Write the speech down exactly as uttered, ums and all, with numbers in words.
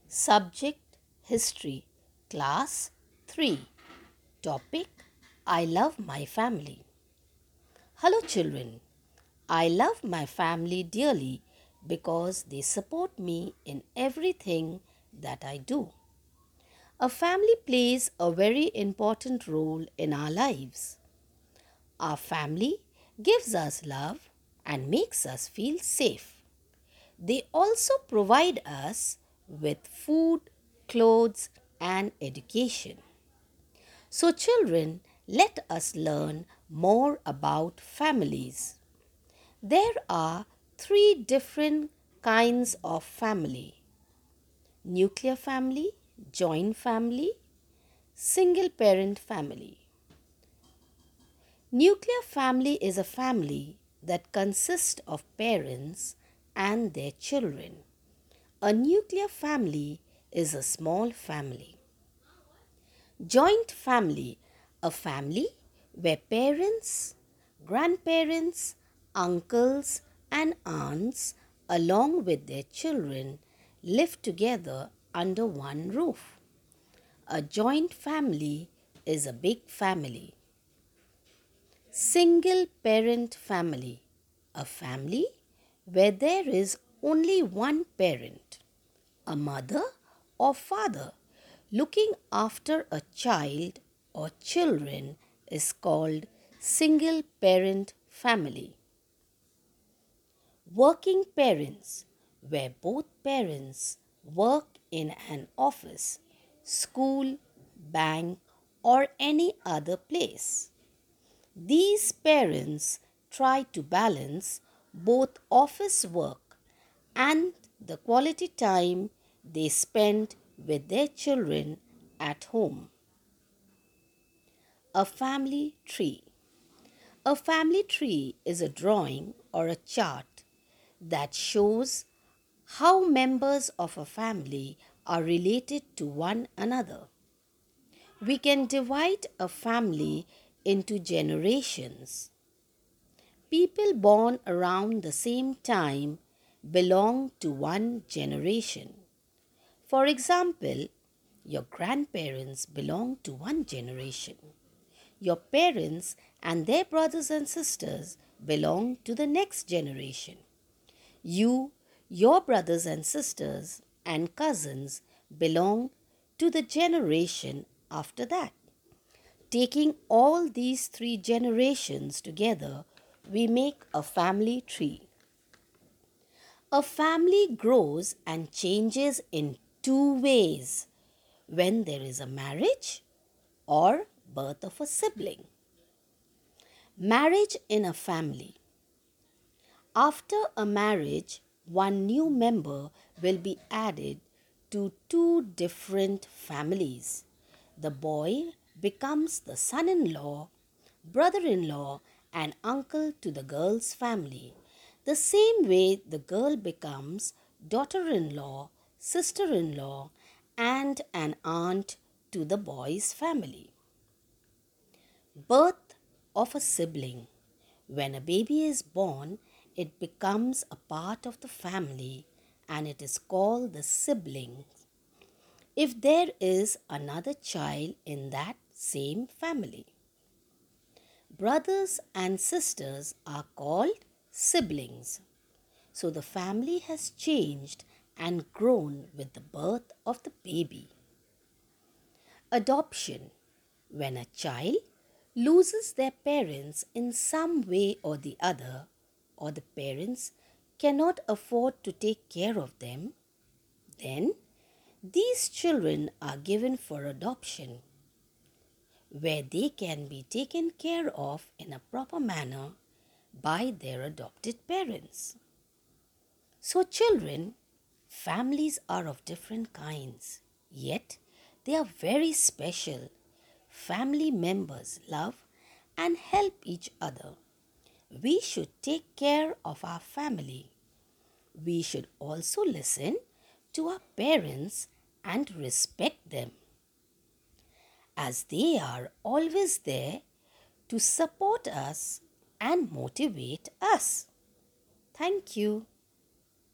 Subject History, Class three. Topic I love my family. Hello, children. I love my family dearly because they support me in everything that I do. A family plays a very important role in our lives. Our family gives us love and makes us feel safe. They also provide us with food, clothes, and education. So, children, let us learn more about families. There are three different kinds of family: nuclear family, joint family, single parent family. Nuclear family is a family that consists of parents and their children. A nuclear family is a small family. Joint family, a family where parents, grandparents, uncles, and aunts, along with their children, live together under one roof. A joint family is a big family. Single parent family, a family where there is only one parent, a mother or father, looking after a child or children, is called single parent family. Working parents, where both parents work in an office, school, bank, or any other place. These parents try to balance both office work and the quality time they spend with their children at home. A family tree. A family tree is a drawing or a chart that shows how members of a family are related to one another. We can divide a family into generations. People born around the same time belong to one generation. For example, your grandparents belong to one generation. Your parents and their brothers and sisters belong to the next generation. You, your brothers and sisters, and cousins belong to the generation after that. Taking all these three generations together, we make a family tree. A family grows and changes in two ways: when there is a marriage or birth of a sibling. Marriage in a family. After a marriage, one new member will be added to two different families. The boy becomes the son in law, brother in law, and uncle to the girl's family. The same way the girl becomes daughter in law, sister in law, and an aunt to the boy's family. Birth of a sibling. When a baby is born, it becomes a part of the family and it is called the sibling. If there is another child in that same family, brothers and sisters are called siblings. So the family has changed and grown with the birth of the baby. Adoption. When a child loses their parents in some way or the other, or the parents cannot afford to take care of them, then these children are given for adoption, where they can be taken care of in a proper manner by their adopted parents. So, children, families are of different kinds, yet they are very special. Family members love and help each other. We should take care of our family. We should also listen to our parents and respect them, as they are always there to support us and motivate us. Thank you.